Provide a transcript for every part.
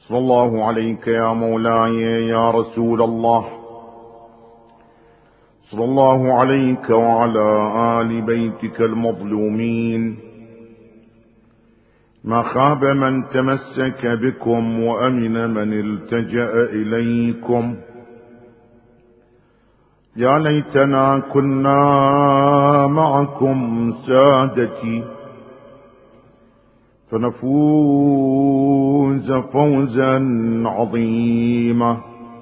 صلى الله عليك يا مولاي يا رسول الله، صلى الله عليك وعلى آل بيتك المظلومين. ما خاب من تمسك بكم وأمن من التجأ إليكم. يا ليتنا كنا معكم سادتي فنفوز فوزا عظيما.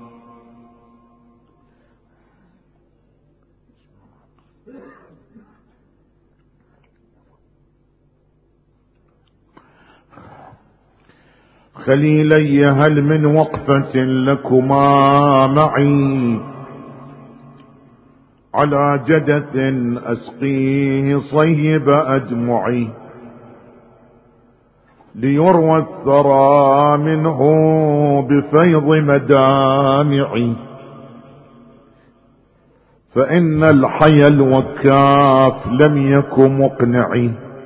خليلي هل من وقفة لكما معي على جدث أسقيه صيب أدمعي ليروى الثرى منه بفيض مدامعي. فإن الحي الوكاف لم يكن مقنعي،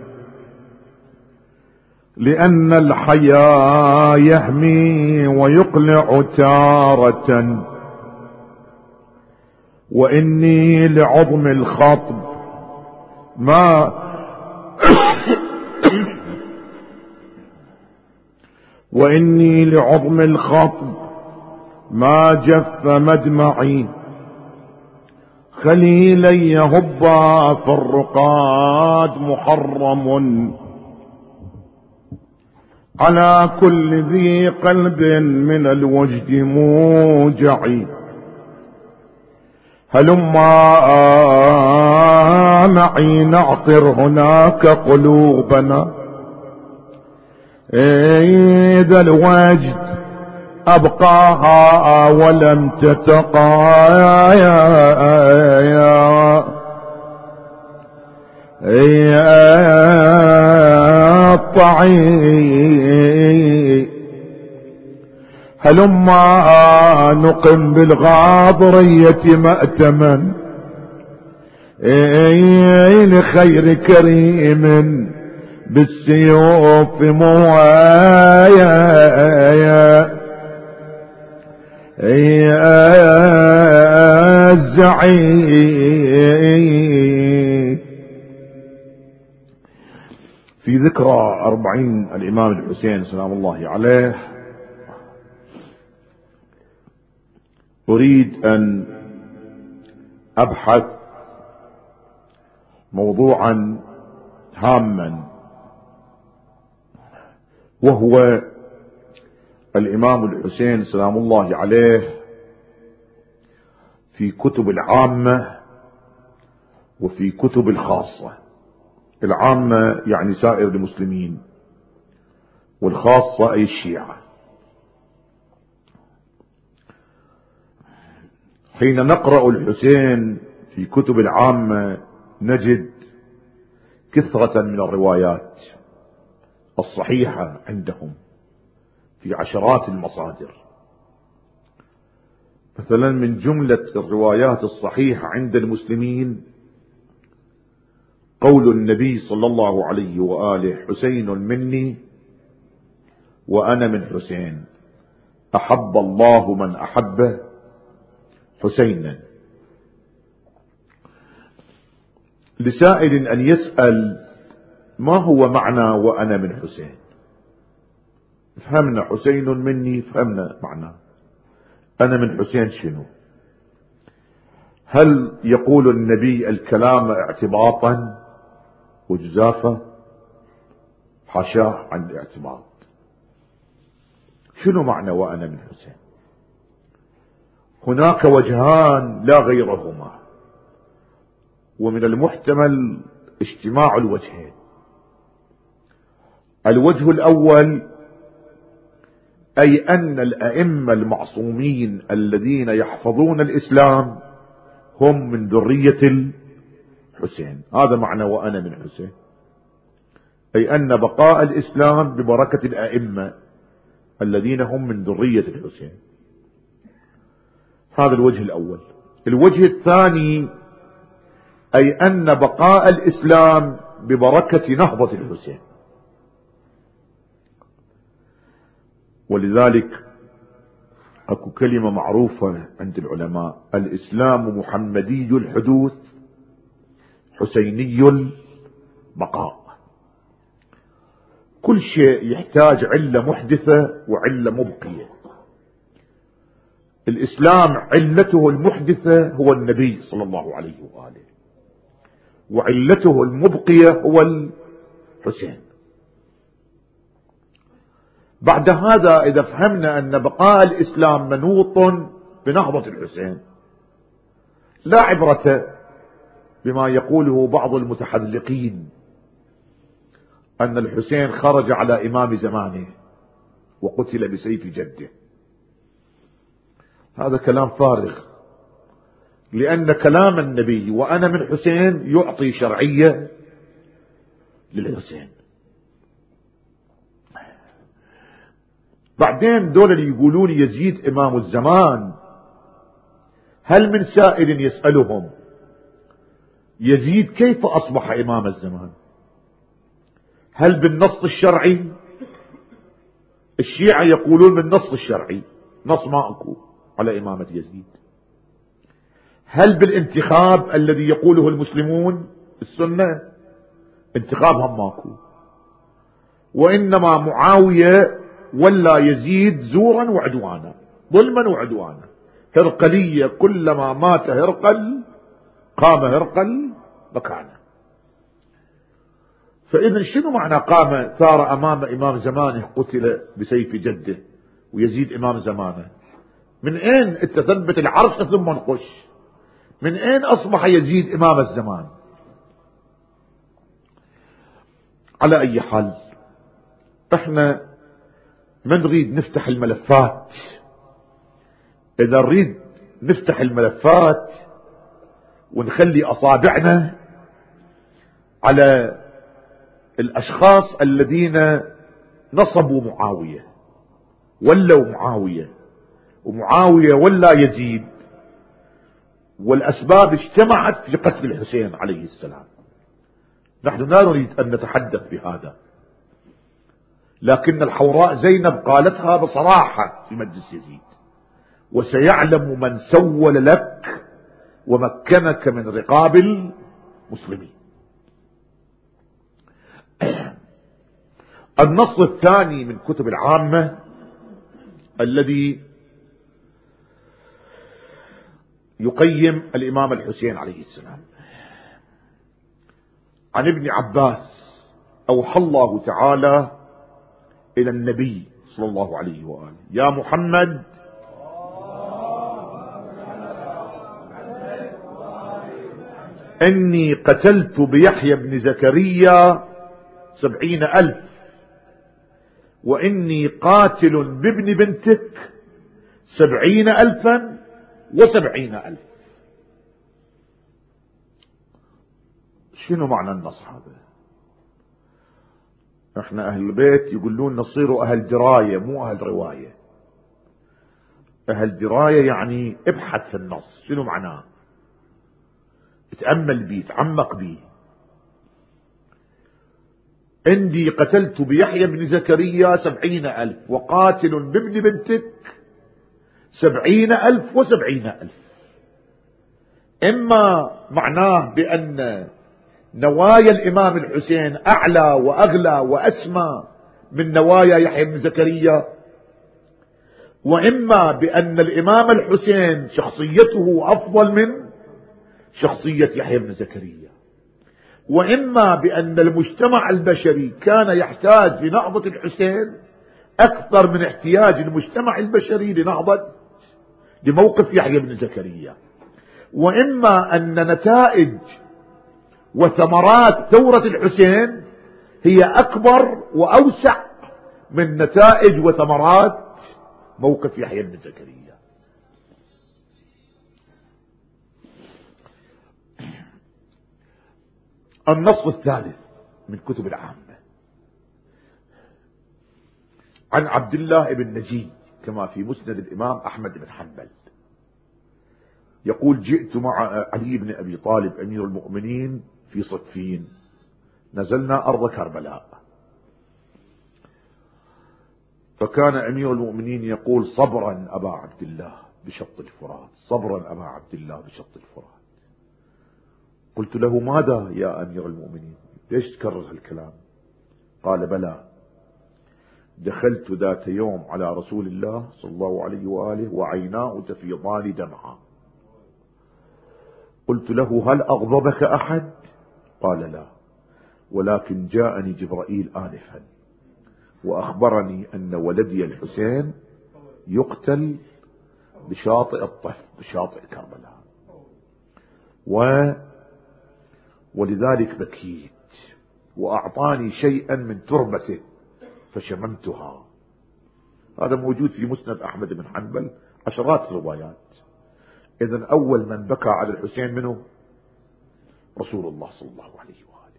لأن الحيا يهمي ويقلع تارة. وإني لعظم الخطب ما وإني لعظم الخطب ما جف مدمعي. خليلي هبا فالرقاد محرم على كل ذي قلب من الوجد موجعي. هلما معي نعطر هناك قلوبنا إذا الوجد أبقاها ولم تتقاطعي. هلما نقم بالغاضرية مأتما لخير كريم بالسيوف موزعي. في ذكرى 40 الإمام الحسين سلام الله عليه أريد أن أبحث موضوعا هاما، وهو الإمام الحسين سلام الله عليه في كتب العامة وفي كتب الخاصة. العامة يعني سائر المسلمين، والخاصة أي الشيعة. حين نقرأ الحسين في كتب العامة نجد كثرة من الروايات الصحيحة عندهم في عشرات المصادر. مثلا من جملة الروايات الصحيحة عند المسلمين قول النبي صلى الله عليه وآله: حسين مني وأنا من حسين، أحب الله من أحبه حسينا. لسائل أن يسأل ما هو معنى وأنا من حسين؟ فهمنا حسين مني، فهمنا معنى أنا من حسين شنو؟ هل يقول النبي الكلام اعتباطا وجزافة؟ حاشاه عن الاعتباط. شنو معنى وأنا من حسين؟ هناك وجهان لا غيرهما، ومن المحتمل اجتماع الوجهين. الوجه الأول أي أن الأئمة المعصومين الذين يحفظون الإسلام هم من ذرية الحسين. هذا معنى وأنا من حسين، أي أن بقاء الإسلام ببركة الأئمة الذين هم من ذرية الحسين. هذا الوجه الأول. الوجه الثاني أي أن بقاء الإسلام ببركة نهضة الحسين. ولذلك اكو كلمة معروفة عند العلماء: الاسلام محمدي الحدوث حسيني البقاء. كل شيء يحتاج علة محدثة وعلة مبقية. الاسلام علته المحدثة هو النبي صلى الله عليه وآله، وعلته المبقية هو الحسين. بعد هذا إذا فهمنا أن بقاء الإسلام منوط بنهضة الحسين، لا عبرة بما يقوله بعض المتحذلقين أن الحسين خرج على إمام زمانه وقتل بسيف جده. هذا كلام فارغ، لأن كلام النبي وأنا من حسين يعطي شرعية للحسين. بعدين دول اللي يقولون يزيد إمام الزمان، هل من سائل يسألهم يزيد كيف أصبح إمام الزمان؟ هل بالنص الشرعي؟ الشيعة يقولون بالنص الشرعي، نص ما أكو على إمامة يزيد. هل بالانتخاب الذي يقوله المسلمون السنة؟ انتخابهم ماكو، وإنما معاوية ولا يزيد زورا وعدوانا، ظلما وعدوانا، هرقلية، كلما مات هرقل قام هرقل مكانه. فإذا شنو معنى قام ثار أمام إمام زمانه قتل بسيف جده ويزيد إمام زمانه؟ من أين تثبت العرش ثم انقش؟ من أين أصبح يزيد إمام الزمان؟ على أي حال، احنا ما نريد نفتح الملفات. إذا نريد نفتح الملفات ونخلي أصابعنا على الأشخاص الذين نصبوا معاوية، ولوا معاوية، ومعاوية ولا يزيد، والأسباب اجتمعت في قتل الحسين عليه السلام. نحن لا نريد أن نتحدث بهذا، لكن الحوراء زينب قالتها بصراحة في مجلس يزيد: وسيعلم من سول لك ومكنك من رقاب المسلمين. النص الثاني من كتب العامة الذي يقيم الإمام الحسين عليه السلام: عن ابن عباس أوحى الله تعالى إلى النبي صلى الله عليه وآله: يا محمد إني قتلت بيحيى بن زكريا 70,000، وإني قاتل بابن بنتك 70,000 و70,000. شنو معنى النص هذا؟ احنا اهل البيت يقولون نصيروا اهل دراية مو اهل رواية. اهل دراية يعني ابحث في النص شنو معناه، اتأمل بيه، تعمق بيه. عندي قتلت بيحيى بن زكريا 70,000 وقاتل بابن بنتك 70,000 و70,000. اما معناه بان نوايا الامام الحسين اعلى واغلى واسمى من نوايا يحيى بن زكريا، واما بان الامام الحسين شخصيته افضل من شخصية يحيى بن زكريا، واما بان المجتمع البشري كان يحتاج لنهضة الحسين اكثر من احتياج المجتمع البشري لموقف يحيى بن زكريا، واما ان نتائج وثمرات ثورة الحسين هي اكبر واوسع من نتائج وثمرات موقف يحيى بن زكريا. النص الثالث من كتب العامة: عن عبد الله بن نجي كما في مسند الإمام أحمد بن حنبل يقول: جئت مع علي بن أبي طالب أمير المؤمنين في صفين، نزلنا أرض كربلاء، فكان أمير المؤمنين يقول: صبرا أبا عبد الله بشط الفرات، صبرا أبا عبد الله بشط الفرات. قلت له: ماذا يا أمير المؤمنين، ليش تكرر هالكلام؟ قال: بلى، دخلت ذات يوم على رسول الله صلى الله عليه وآله وعيناه تفيضان دمعا. قلت له: هل أغضبك أحد؟ قال: لا، ولكن جاءني جبرائيل آنفا وأخبرني أن ولدي الحسين يقتل بشاطئ الطف، بشاطئ كربلاء، ولذلك بكيت، وأعطاني شيئا من تربته فشممتها. هذا موجود في مسند أحمد بن حنبل، عشرات روايات. إذن أول من بكى على الحسين منه رسول الله صلى الله عليه وآله.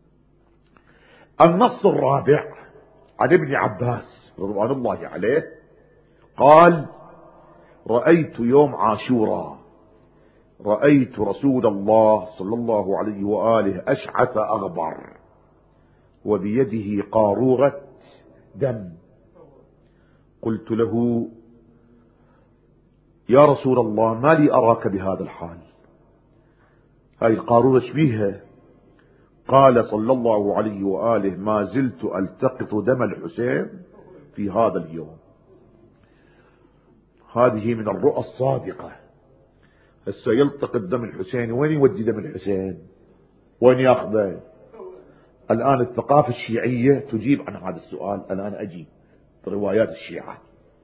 النص الرابع عن ابن عباس رضوان الله عليه قال: رأيت يوم عاشوراء، رأيت رسول الله صلى الله عليه وآله أشعث أغبر وبيده قارورة دم. قلت له: يا رسول الله، ما لي أراك بهذا الحال، هاي القارورة شبيها؟ قال صلى الله عليه وآله: ما زلت ألتقط دم الحسين في هذا اليوم. هذه من الرؤى الصادقة. هسه يلتقط دم الحسين، وين يودي دم الحسين؟ وين ياخذه؟ الآن الثقافة الشيعية تجيب عن هذا السؤال. الآن أجيب روايات الشيعة.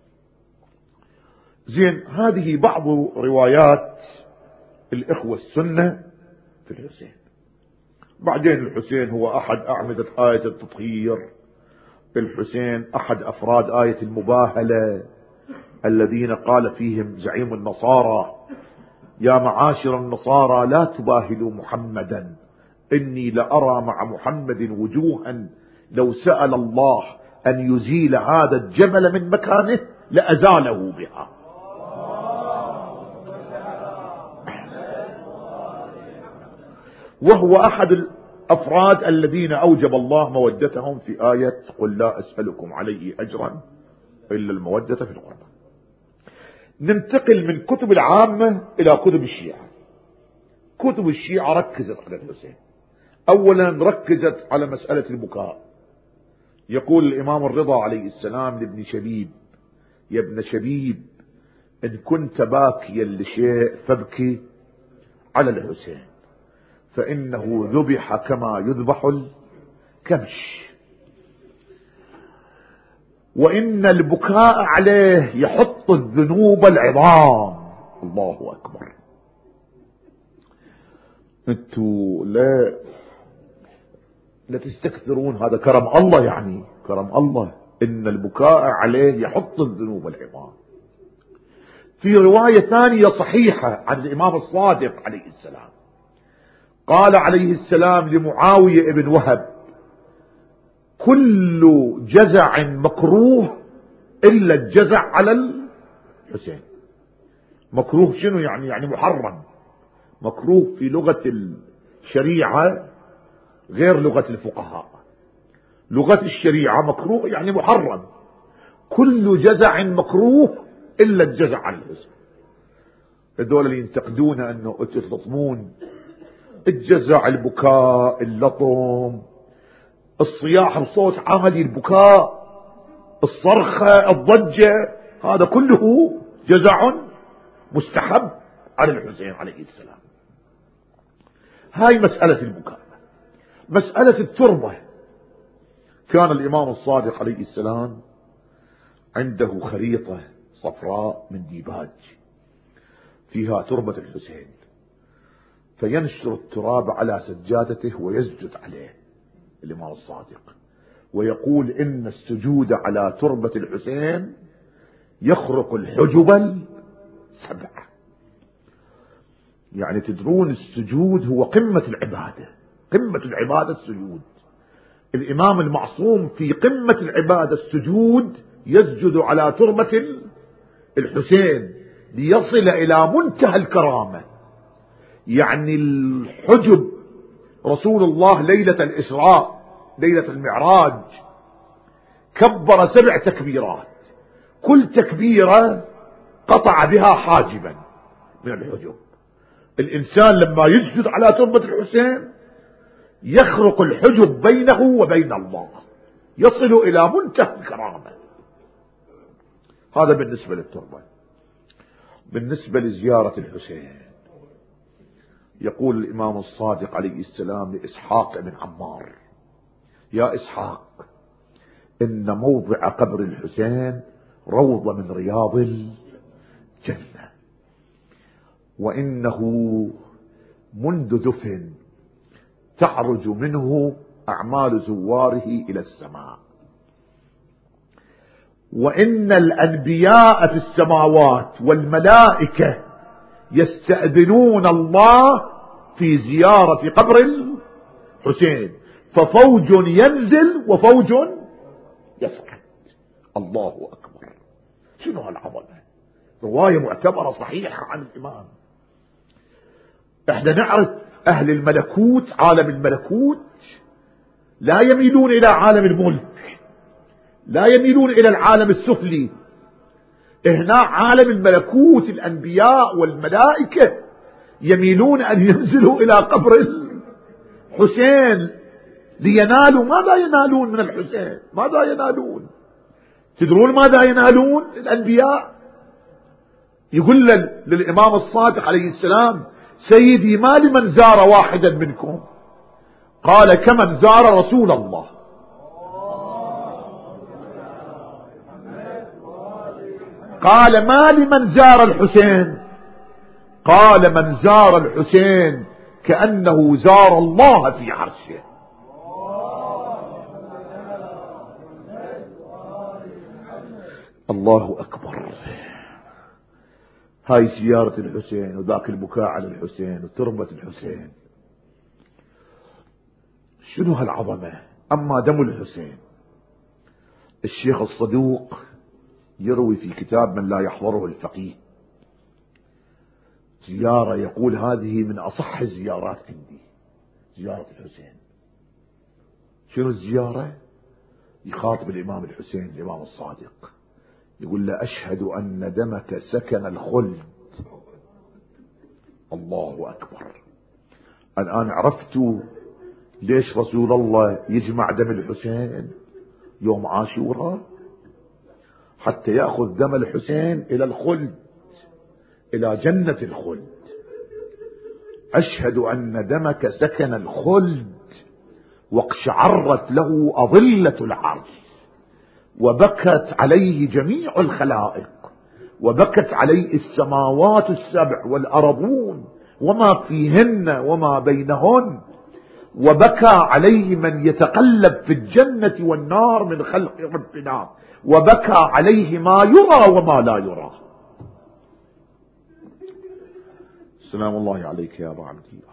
زين، هذه بعض روايات الإخوة السنة في الحسين. بعدين الحسين هو أحد أعمدة آية التطهير، الحسين أحد أفراد آية المباهلة الذين قال فيهم زعيم النصارى: يا معاشر النصارى لا تباهلوا محمدا، إني لأرى مع محمد وجوها لو سأل الله أن يزيل هذا الجبل من مكانه لأزاله بها. وهو أحد الأفراد الذين أوجب الله مودتهم في آية: قل لا أسألكم عليه أجرا إلا المودة في القربى. ننتقل من كتب العامة إلى كتب الشيعة. كتب الشيعة ركزت على الحسين. أولا ركزت على مسألة البكاء. يقول الإمام الرضا عليه السلام لابن شبيب: يا ابن شبيب، إن كنت باكيا لشيء فابكي على الحسين، فإنه ذبح كما يذبح الكبش، وإن البكاء عليه يحط الذنوب العظام. الله أكبر. انتوا لا تستكثرون، هذا كرم الله، يعني كرم الله. إن البكاء عليه يحط الذنوب العظام. في رواية ثانية صحيحة عن الإمام الصادق عليه السلام، قال عليه السلام لمعاوية ابن وهب: كل جزع مكروه إلا الجزع على الحسين. مكروه شنو يعني محرم. مكروه في لغة الشريعة غير لغة الفقهاء. لغة الشريعة مكروه يعني محرم. كل جزع مكروه إلا الجزع على الحسين. هذول اللي ينتقدون أنه تلطمون، الجزع، البكاء، اللطم، الصياح بصوت عالي، البكاء، الصرخة، الضجة، هذا كله جزع مستحب على الحسين عليه السلام. هاي مسألة البكاء. مسألة التربة، كان الإمام الصادق عليه السلام عنده خريطة صفراء من ديباج فيها تربة الحسين، فينشر التراب على سجادته ويسجد عليه الإمام الصادق، ويقول: إن السجود على تربة الحسين يخرق الحجب السبع. يعني تدرون السجود هو قمة العبادة، قمة العبادة السجود. الإمام المعصوم في قمة العبادة السجود يسجد على تربة الحسين ليصل إلى منتهى الكرامة. يعني الحجب رسول الله ليلة الإسراء، ليلة المعراج، كبر 7 تكبيرات، كل تكبيرة قطع بها حاجبا من الحجب. الإنسان لما يسجد على تربة الحسين يخرق الحجب بينه وبين الله، يصل إلى منتهى الكرامة. هذا بالنسبة للتربة. بالنسبة لزيارة الحسين، يقول الإمام الصادق عليه السلام لإسحاق بن عمار: يا إسحاق، إن موضع قبر الحسين روضة من رياض الجنة، وإنه منذ دفن تعرج منه أعمال زواره إلى السماء، وإن الأنبياء في السماوات والملائكة يستأذنون الله في زيارة قبر الحسين، ففوج ينزل وفوج يصعد. الله أكبر. شنو هالعظمة؟ رواية معتبرة صحيحة عن الإمام. احنا نعرف أهل الملكوت، عالم الملكوت لا يميلون إلى عالم الملك، لا يميلون إلى العالم السفلي. هنا عالم الملكوت الأنبياء والملائكة يميلون أن ينزلوا إلى قبر الحسين لينالوا. ماذا ينالون من الحسين؟ ماذا ينالون؟ تدرون ماذا ينالون الأنبياء؟ يقول للإمام الصادق عليه السلام: سيدي، ما لمن زار واحدا منكم؟ قال: كمن زار رسول الله. قال: ما لمن زار الحسين؟ قال: من زار الحسين كأنه زار الله في عرشه. الله أكبر. هاي زيارة الحسين، وذاك البكاء على الحسين، وتربة الحسين. شنو هالعظمة؟ أما دم الحسين، الشيخ الصدوق يروي في كتاب من لا يحضره الفقيه زيارة، يقول: هذه من أصح الزيارات عندي، زيارة الحسين. شنو الزيارة؟ يخاطب الإمام الحسين الإمام الصادق، يقول له: أشهد أن دمك سكن الخلد. الله أكبر. الآن عرفت ليش رسول الله يجمع دم الحسين يوم عاشوراء، حتى يأخذ دم الحسين إلى الخلد، إلى جنة الخلد. أشهد أن دمك سكن الخلد، واقشعرت له أظلة العرش، وبكت عليه جميع الخلائق، وبكت عليه السماوات السبع والأرضون وما فيهن وما بينهن، وبكى عليه من يتقلب في الجنة والنار من خلق ربنا، وبكى عليه ما يرى وما لا يرى. سلام الله عليك يا أبا عبد الله.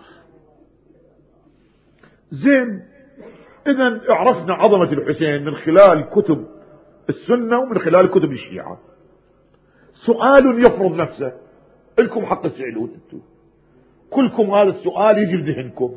زين، إذن عرفنا عظمة الحسين من خلال كتب السنة ومن خلال كتب الشيعة. سؤال يفرض نفسه، لكم حق تسألون انتم، كلكم هذا السؤال يجي بذهنكم: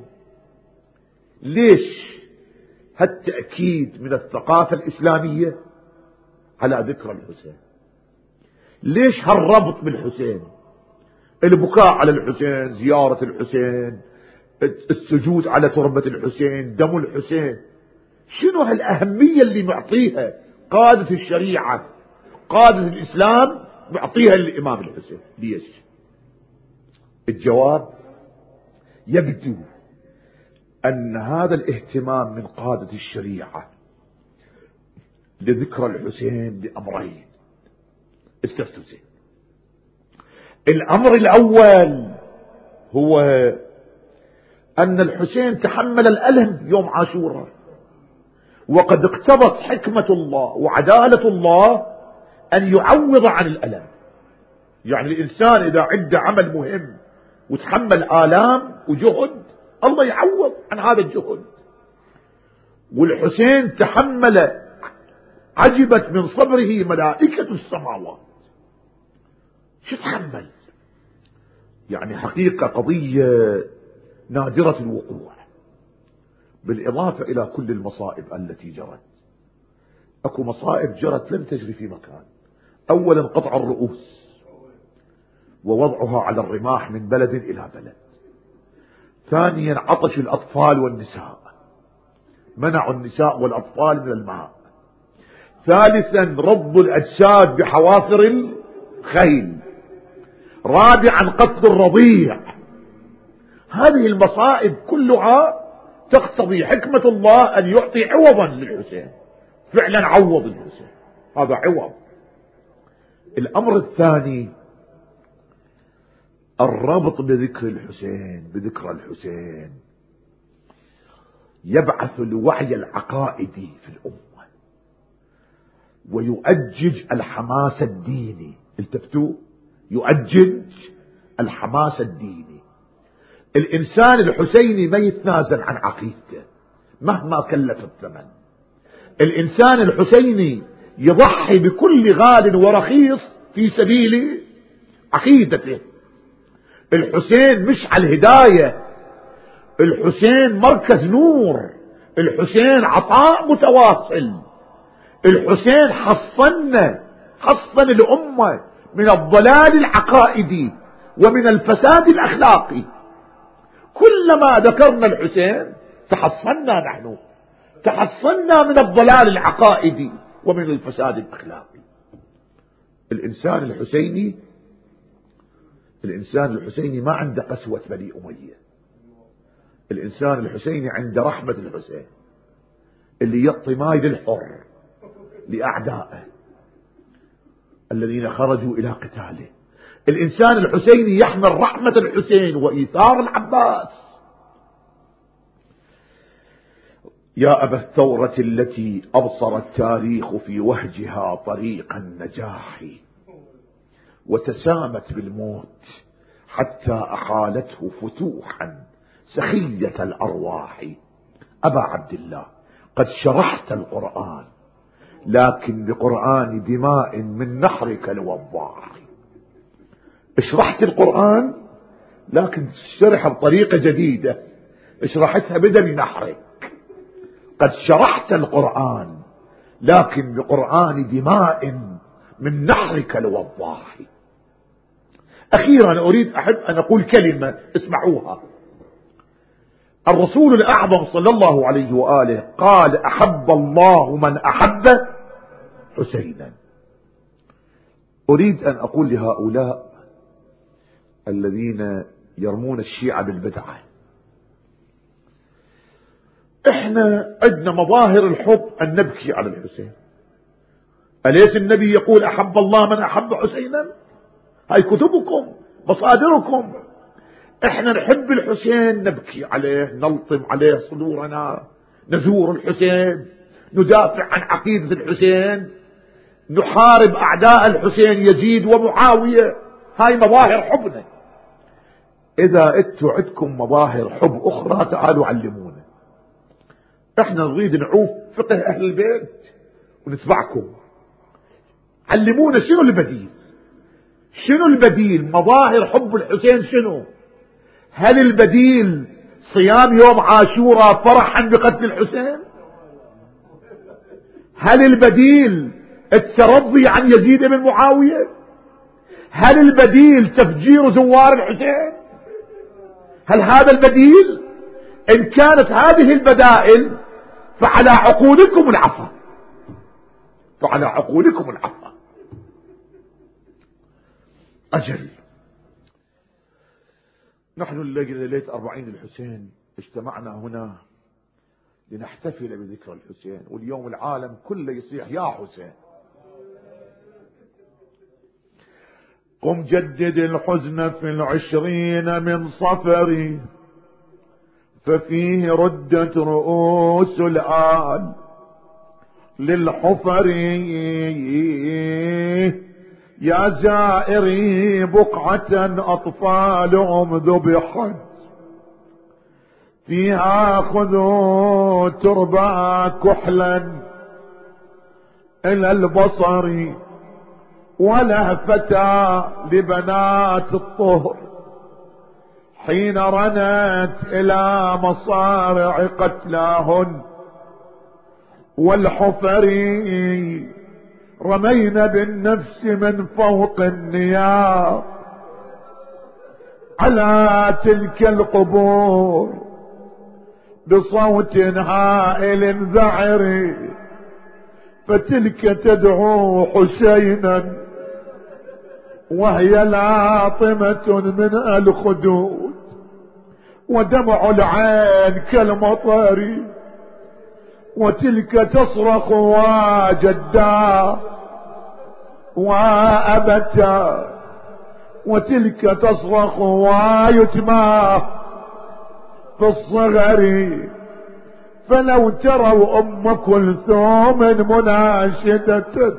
ليش هالتأكيد من الثقافة الإسلامية على ذكر الحسين؟ ليش هالربط بالحسين؟ البكاء على الحسين، زيارة الحسين، السجود على تربة الحسين، دم الحسين. شنو هالأهمية اللي معطيها قادة الشريعة، قادة الإسلام، معطيها للإمام الحسين؟ ليش؟ الجواب: يبدو أن هذا الاهتمام من قادة الشريعة لذكر الحسين لأمرين. استفتوا. الأمر الأول هو أن الحسين تحمل الألم يوم عاشوراء، وقد اقتضت حكمة الله وعدالة الله أن يعوض عن الألم. يعني الإنسان إذا عنده عمل مهم وتحمل آلام وجهد، الله يعوض عن هذا الجهد. والحسين تحمل، عجبت من صبره ملائكة السماوات. شو تحمل؟ يعني حقيقة قضية نادرة الوقوع، بالإضافة إلى كل المصائب التي جرت. اكو مصائب جرت لم تجري في مكان. اولا قطع الرؤوس ووضعها على الرماح من بلد الى بلد. ثانيا عطش الاطفال والنساء، منعوا النساء والاطفال من الماء. ثالثا رض الاجساد بحوافر الخيل. رابعا قتل الرضيع. هذه المصائب كلها تقتضي حكمة الله ان يعطي عوضا للحسين. فعلا عوض الحسين، هذا عوض. الامر الثاني الربط بذكر الحسين، بذكر الحسين يبعث الوعي العقائدي في الأمة ويؤجج الحماس الديني. التفتوا، يؤجج الحماس الديني. الإنسان الحسيني ما يتنازل عن عقيدته مهما كلف الثمن. الإنسان الحسيني يضحي بكل غال ورخيص في سبيل عقيدته. الحسين مشعل الهداية، الحسين مركز نور، الحسين عطاء متواصل. الحسين حصن الأمة من الضلال العقائدي ومن الفساد الأخلاقي. كلما ذكرنا الحسين تحصنا نحن، تحصنا من الضلال العقائدي ومن الفساد الأخلاقي. الإنسان الحسيني ما عنده قسوة بني أمية. الإنسان الحسيني عنده رحمة الحسين اللي يعطي ماي للحر لأعدائه الذين خرجوا إلى قتاله. الإنسان الحسيني يحمل رحمة الحسين وإيثار العباس. يا أبا الثورة التي أبصر التاريخ في وهجها طريق النجاح وتسامت بالموت حتى أحالته فتوحا سخية الأرواح. أبا عبد الله قد شرحت القرآن لكن بقرآن دماء من نحرك الوضاح. اشرحت القرآن لكن شرح بطريقة جديدة، اشرحتها بدل نحرك. قد شرحت القرآن لكن بقرآن دماء من نحرك الوضاح. أخيرا أحب أن أقول كلمة اسمعوها. الرسول الأعظم صلى الله عليه وآله قال أحب الله من أحب حسينا. أريد أن أقول لهؤلاء الذين يرمون الشيعة بالبدعة، احنا عندنا مظاهر الحب أن نبكي على الحسين. أليس النبي يقول أحب الله من أحب حسينا؟ هاي كتبكم مصادركم. احنا نحب الحسين، نبكي عليه، نلطم عليه صدورنا، نزور الحسين، ندافع عن عقيدة الحسين، نحارب أعداء الحسين يزيد ومعاوية. هاي مظاهر حبنا. إذا انتوا عندكم مظاهر حب أخرى تعالوا علمونا. احنا نريد نعوف فقه أهل البيت ونتبعكم. علمونا شنو البديل، شنو البديل؟ مظاهر حب الحسين شنو؟ هل البديل صيام يوم عاشوراء فرحا بقتل الحسين؟ هل البديل الترضي عن يزيد بن معاوية؟ هل البديل تفجير زوار الحسين؟ هل هذا البديل؟ إن كانت هذه البدائل فعلى عقولكم العفو، فعلى عقولكم العفو. أجل نحن ليلة 40 الحسين اجتمعنا هنا لنحتفل بذكر الحسين، واليوم العالم كله يصيح يا حسين. قم جدد الحزن في 20 من صفر ففيه ردت رؤوس الآل للحفر. يا زائري بقعة أطفالهم ذبحت فيها خذوا تربى كحلا إلى البصر ولا فتى لبنات الطهر حين رنت إلى مصارع قتلاهن والحفري رمينا بالنفس من فوق النيار على تلك القبور بصوت هائل ذعري، فتلك تدعو حسينا وهي لاطمة من الخدود، ودمع العين كالمطر، وتلك تصرخ وجدا وأبتا، وتلك تصرخ ويتمى في الصغر. فلو تروا أم كلثوم مناشدة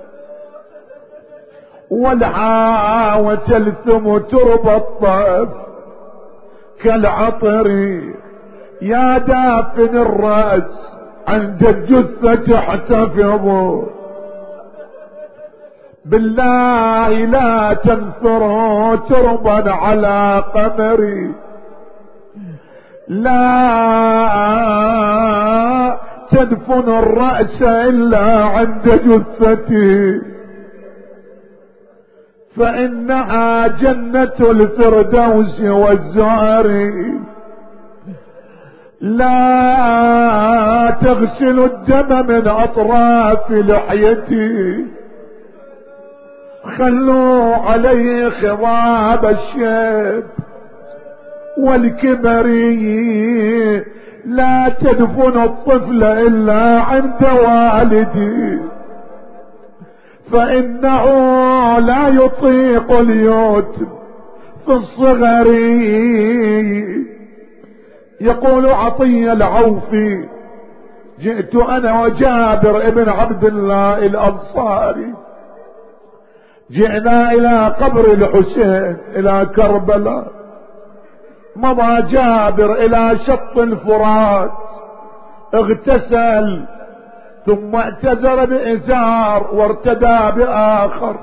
والعاوة تلثم ترب الطف كالعطر، يا دافن الرأس عند الجثة احتفظوا، بالله لا تنثروا تربا على قمري، لا تدفن الرأس إلا عند جثتي، فإنها جنة الفردوس والزهر. لا تغسل الدم من أطراف لحيتي، خلوا عليه خضاب الشيب والكبر. لا تدفن الطفل إلا عند والدي، فإنه لا يطيق اليتم في الصغر. يقول عطية العوفي: جئت أنا وجابر ابن عبد الله الأنصاري، جئنا إلى قبر الحسين إلى كربلاء. مضى جابر إلى شط الفرات، اغتسل ثم اعتذر بإزار وارتدى بآخر،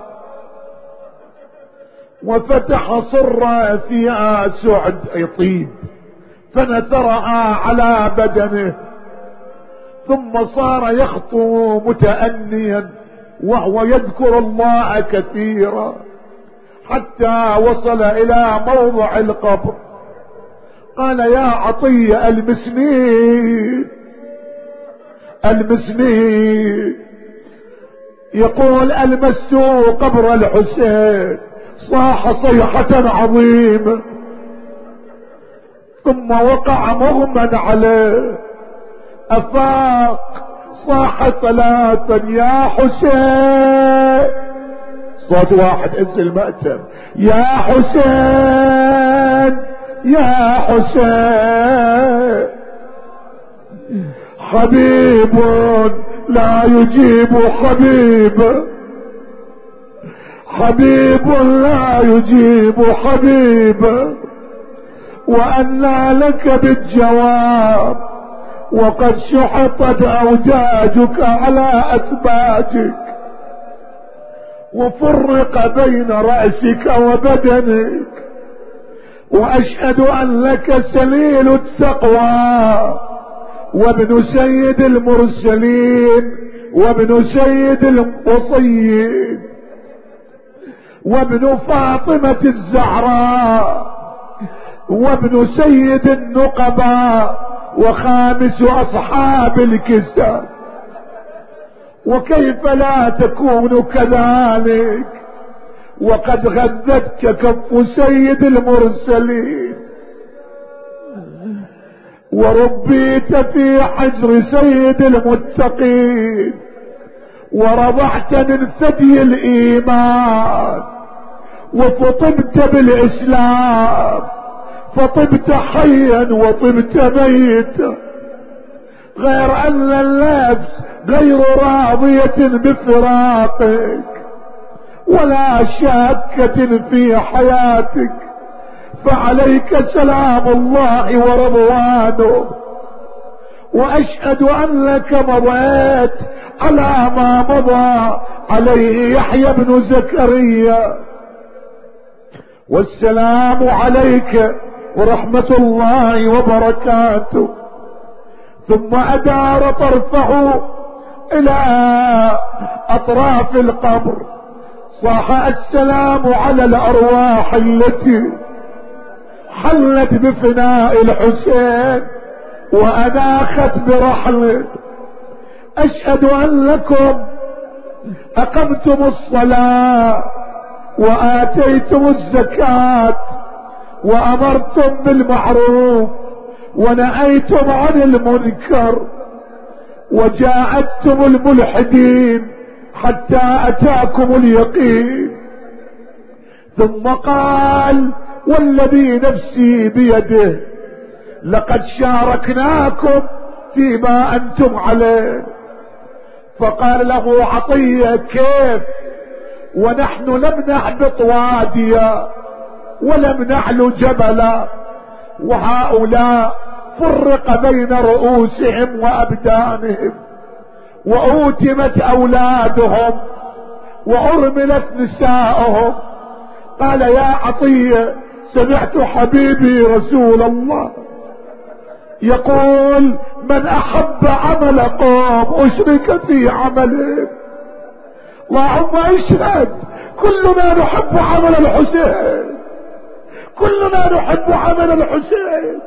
وفتح صرة فيها سعد أي طيب فنثرها على بدنه، ثم صار يخطو متأنيا وهو يذكر الله كثيرا، حتى وصل إلى موضع القبر. قال: يا عطية المسني المسني. يقول: ألمست قبر الحسين، صاح صيحة عظيمة، ثم وقع مغمى عليه، أفاق صاح ثلاثا: يا حسين. صوت واحد إز المأتم: يا حسين يا حسين. حبيب لا يجيب حبيب، حبيب لا يجيب حبيب، وأنى لك بالجواب، وقد شحطت أوداجك على أسباجك، وفرق بين رأسك وبدنك، وأشهد أن لك سليل التقوى، وابن سيد المرسلين، وابن سيد الوصيين، وابن فاطمة الزهراء، وابن سيد النقباء، وخامس أصحاب الكساء. وكيف لا تكون كذلك وقد غذتك كف سيد المرسلين، وربيت في حجر سيد المتقين، ورضعت من ثدي الإيمان، وفطمت بالإسلام، فطبت حيا وطبت ميتا، غير أن النفس غير راضية بفراقك ولا شاكة في حياتك، فعليك سلام الله ورضوانه. وأشهد أنك مضيت على ما مضى عليه يحيى بن زكريا. والسلام عليك ورحمة الله وبركاته. ثم أدار طرفه إلى أطراف القبر صاح السلام على الأرواح التي حلت بفناء الحسين وأناخت برحله. أشهد أنكم أقمتم الصلاة وآتيتم الزكاة وأمرتم بالمعروف ونهيتم عن المنكر وجاهدتم الملحدين حتى أتاكم اليقين. ثم قال والذي نفسي بيده لقد شاركناكم فيما أنتم عليه. فقال له عطية كيف ونحن لم نهبط واديا ولم نعلو جبلا وهؤلاء فرق بين رؤوسهم وأبدانهم وأوتمت أولادهم وأرملت نساءهم. قال يا عطية سمعت حبيبي رسول الله يقول من أحب عمل قوم أشرك في عمله. اللهم اشهد كلنا نحب عمل الحسين، كلنا نحب عمل الحسين.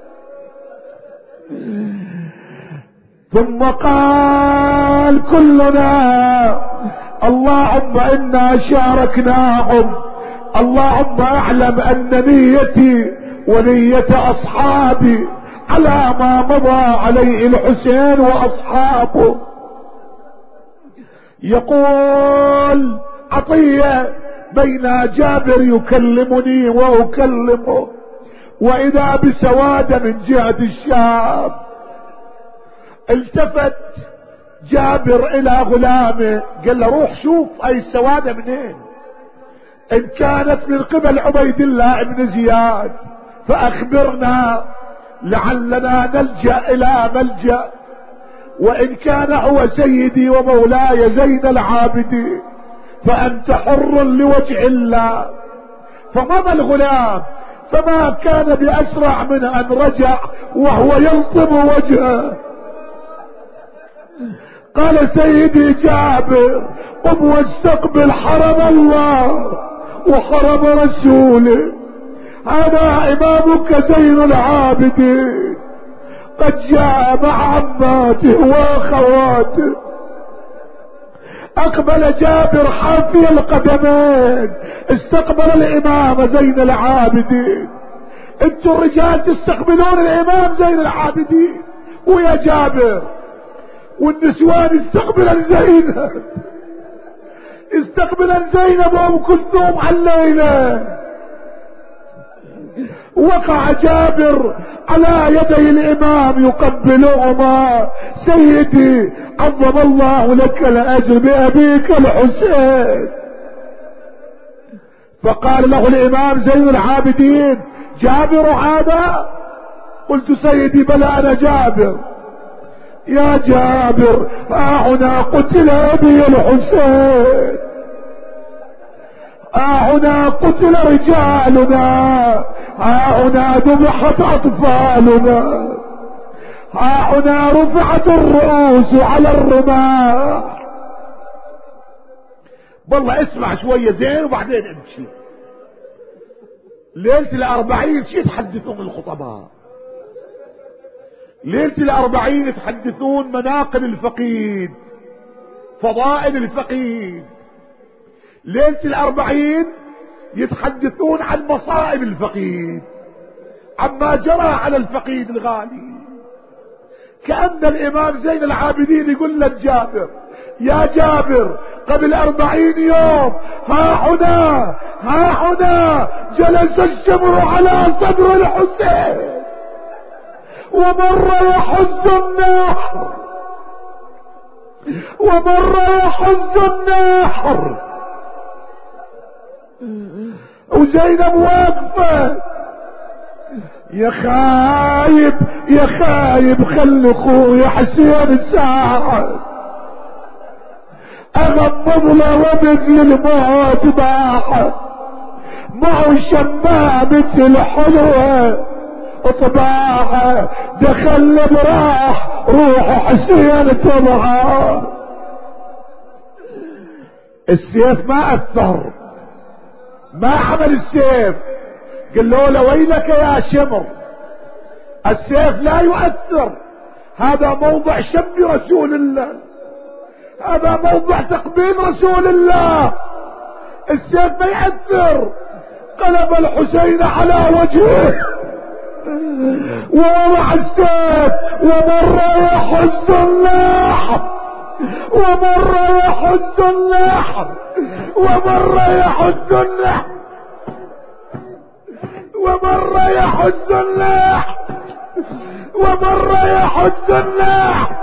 ثم قال كلنا اللهم إنا شاركناهم، اللهم اعلم أن نيتي ونية أصحابي على ما مضى عليه الحسين وأصحابه. يقول عطية بين جابر يكلمني وأكلمه وإذا بسوادة من جهة الشام. التفت جابر إلى غلامه قال له روح شوف أي السوادة منين، إن كانت من قبل عبيد الله بن زياد فأخبرنا لعلنا نلجأ إلى ملجأ، وإن كان هو سيدي ومولاي زين العابدين فأنت حر لوجه الله. فمضى الغلام فما كان بأسرع من أن رجع وهو يلطم وجهه. قال سيدي جابر قم واستقبل حرم الله وحرم رسوله، هذا إمامك زين العابدين قد جاء مع عماته وأخواته. أقبل جابر حافي القدمين استقبل الإمام زين العابدين. انتوا الرجال تستقبلون الإمام زين العابدين ويا جابر، والنسوان استقبل زينب، استقبل زينب وأم كلثوم على الليلة. وقع جابر على يدي الإمام يقبلهما. سيدي عظم الله لك الأجر بأبيك الحسين. فقال له الإمام زين العابدين جابر هذا؟ قلت سيدي بلى أنا جابر. يا جابر هنا قتل أبي الحسين، هنا قتل رجالنا، هنا ذبحت أطفالنا، هنا رفعت الرؤوس على الرماح. والله اسمع شوية زين وبعدين امشي. ليلة ال40 شي تحدثون الخطباء، ليلة ال40 يتحدثون مناقب الفقيد، فضائل الفقيد. ليلة ال40 يتحدثون عن مصائب الفقيد، عما جرى على الفقيد الغالي. كأن الإمام زين العابدين يقول لك جابر يا جابر قبل 40 يوم ها هنا جلس الشمر على صدر الحسين ومر يحز النحر، ومر يحز النحر، وزينب واقفة يا خايب يا خايب خلي اخويا حسين ساعد اغمض له ومثل الموت باحت معه شمامة الحلوة طباعه دخل براح روح حسين طبعه. السيف ما اثر، ما عمل السيف. قال له ويلك يا شمر، السيف لا يؤثر، هذا موضع شب رسول الله، هذا موضع تقبيل رسول الله، السيف ما يأثر. قلب الحسين على وجهه ووضع السيف ومر يحز اللحم، ومر يحز اللحم، ومر يحز اللحم، ومر يحز اللحم، ومر يحز اللحم.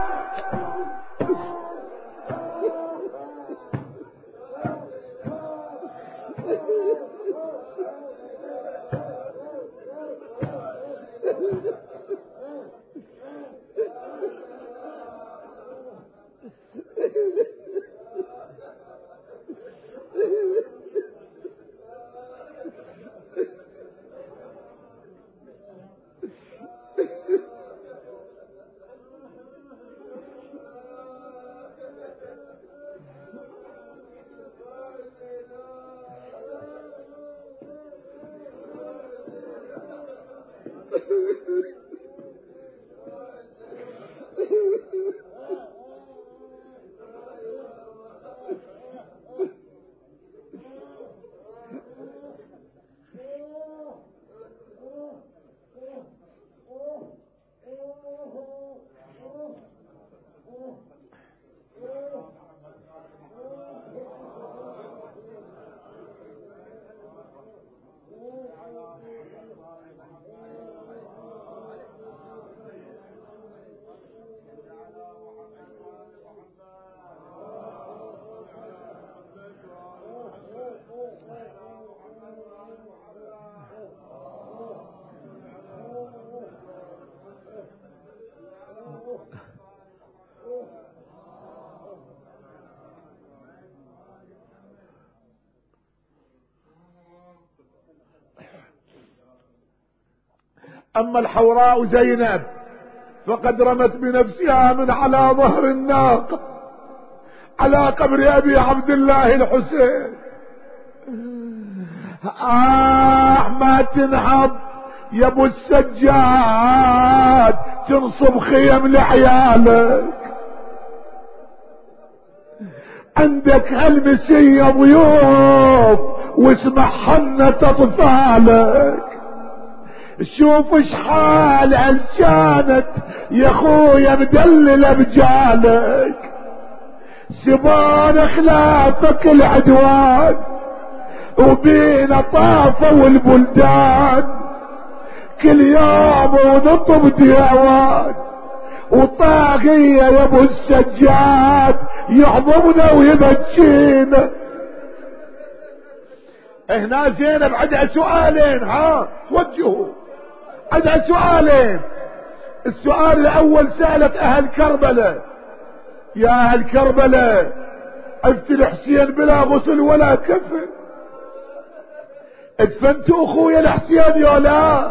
اما الحوراء زينب فقد رمت بنفسها من على ظهر الناقة على قبر ابي عبد الله الحسين. ما تنهض يا ابو السجاد تنصب خيم لعيالك، عندك هالمسية ضيوف واسمع حنة اطفالك. شوف اشحال هالجانت يا خويا مدللة بجالك، سبان خلافك العدوان وبين طافوا البلدان، كل يوم ونطب ديوان وطاغية يا ابو السجاد يحضرنا ويبكينا. هنا زينب عندها سؤالين، ها توجهوا، عندها سؤالين. السؤال الاول سألت اهل كربلاء، يا اهل كربلاء عفت الحسين بلا غسل ولا كفن، ادفنتوا اخويا الحسين يا لا؟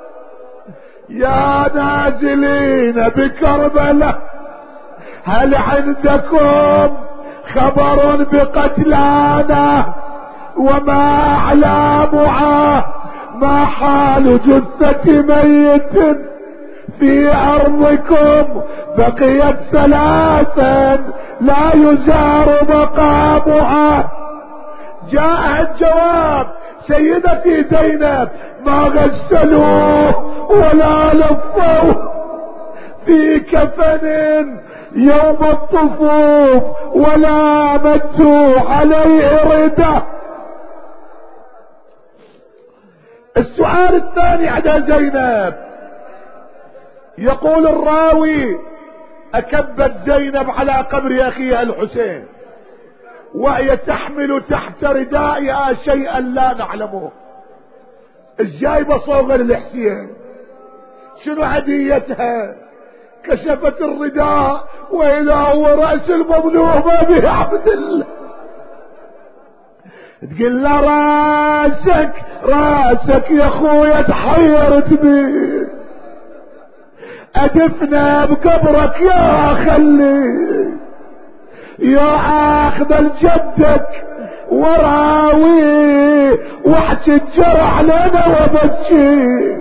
يا نازلين بكربلاء هل عندكم خبر بقتلانا وما اعلامها؟ ما حال جثة ميت في ارضكم بقيت ثلاثا لا يزار مقامها. جاء الجواب سيدتي زينب ما غسلوه ولا لفوه في كفن يوم الطفوف ولا مدوا عليه ردة. السؤال الثاني على زينب، يقول الراوي اكبت زينب على قبر اخيها الحسين وهي تحمل تحت ردائها شيئا لا نعلمه. الجايبة صوغ للحسين، شنو هديتها؟ كشفت الرداء واذا هو رأس المظلوم ابي عبد الله. تقول له راسك يا خويا تحيرت بيه، ادفنا بقبرك يا خلي، يا اخذ الجدك وراوي واحكي الجرح لنا وبكي.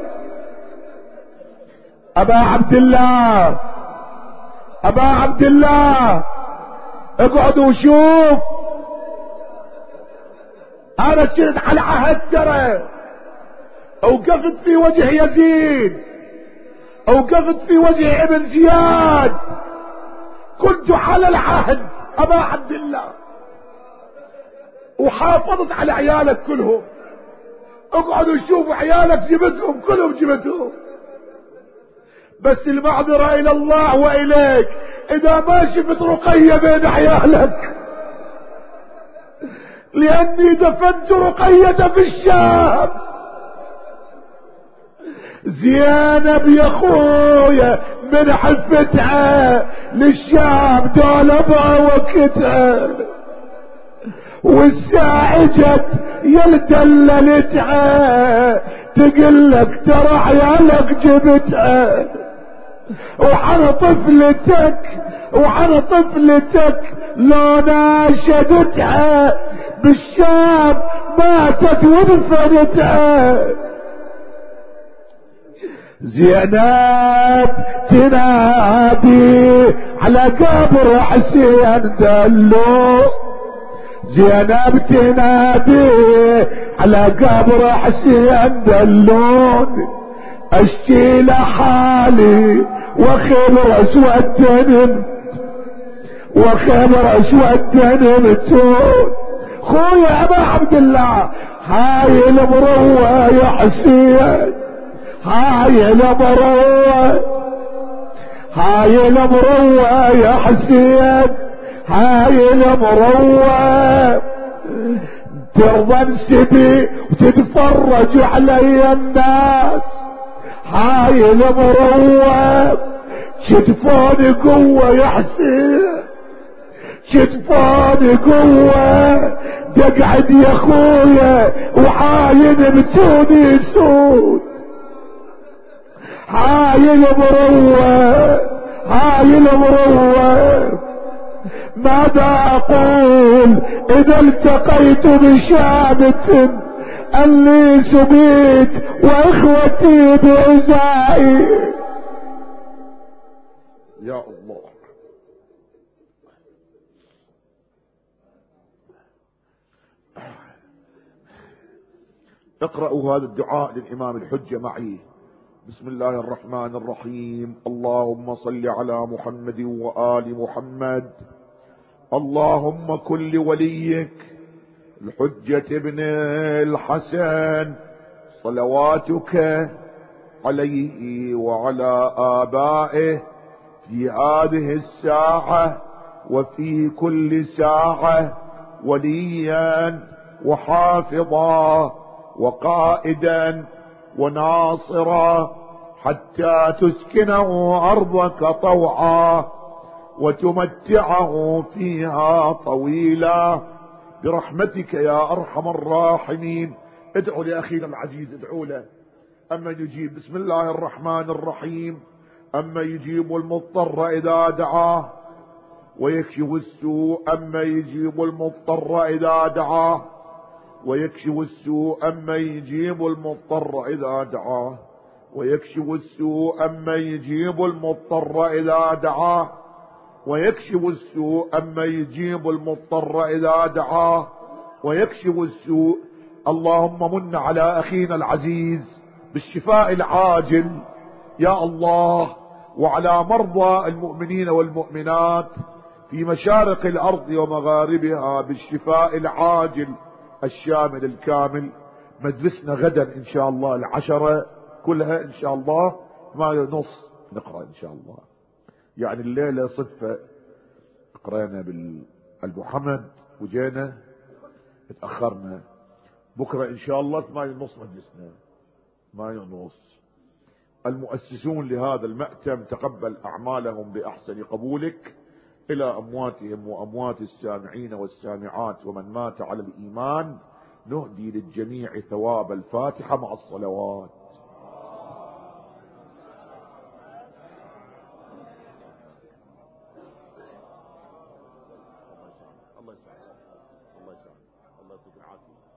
ابا عبد الله ابا عبد الله اقعد وشوف، انا كنت على عهد ترى، اوقفت في وجه يزيد، اوقفت في وجه ابن زياد، كنت على العهد ابا عبد الله، وحافظت على عيالك كلهم. اقعد وشوف عيالك جبتهم كلهم جبتهم، بس المعذرة الى الله واليك اذا ما شفت رقية بين عيالك، لاني دفنت رقية في الشام. زينب يا خويا من حفتها للشام دولبها وكتها، والساعجت يلدللتها تقلك ترى عيالك جبتها، وعن طفلتك لو ناشدتها بالشام ماتت ودفنتها. زينب تنادي على قبر حسين دلو، زينب تنادي على قبر حسين دلون، اشكي لحالي وخبر اسود نمتون. خويا ابا عبد الله هاي المروة يا حسين، هاي المروة يا حسين، هاي المروة ترضى انسبي وتتفرج علي الناس، هاي المروة شتفاني قوة يا حسين، شتفاني قوة، تقعد يا خويا وعاين بتوني سود. هاي المروة ماذا اقول اذا التقيت بشامة اللي سبيت واخوتي بعزائي. يا الله. اقرأوا هذا الدعاء للإمام الحجة معي. بسم الله الرحمن الرحيم. اللهم صل على محمد وآل محمد. اللهم كن لوليك الحجة ابن الحسن صلواتك عليه وعلى آبائه في هذه الساعة وفي كل ساعة وليا وحافظا وقائدا وناصرا، حتى تسكنه أرضك طوعا وتمتعه فيها طويلا برحمتك يا أرحم الراحمين. ادعوا لأخينا العزيز، ادعوا له. أما يجيب. بسم الله الرحمن الرحيم. أما يجيب المضطر إذا دعاه ويكشف السوء، أما يجيب المضطر إذا دعاه ويكشف السوء، أما يجيب المضطر إذا دعاه ويكشف السوء، أما يجيب المضطر إذا دعاه ويكشف السوء، أما يجيب المضطر إذا دعاه ويكشف السوء. اللهم من على أخينا العزيز بالشفاء العاجل يا الله، وعلى مرضى المؤمنين والمؤمنات في مشارق الأرض ومغاربها بالشفاء العاجل الشامل الكامل. مجلسنا غدا إن شاء الله 10 كلها إن شاء الله 8:30 نقرأ إن شاء الله. يعني الليلة صدفة قرأنا بالمحمد وجينا اتأخرنا. بكرة إن شاء الله 8:30 مجلسنا 8:30. المؤسسون لهذا المأتم تقبل أعمالهم بأحسن قبولك. إلى أمواتهم وأموات السامعين والسامعات ومن مات على الإيمان، نهدي للجميع ثواب الفاتحة مع الصلوات. الله يسعدك، الله يسعدك، الله يسعدك، الله يعطيك العافية.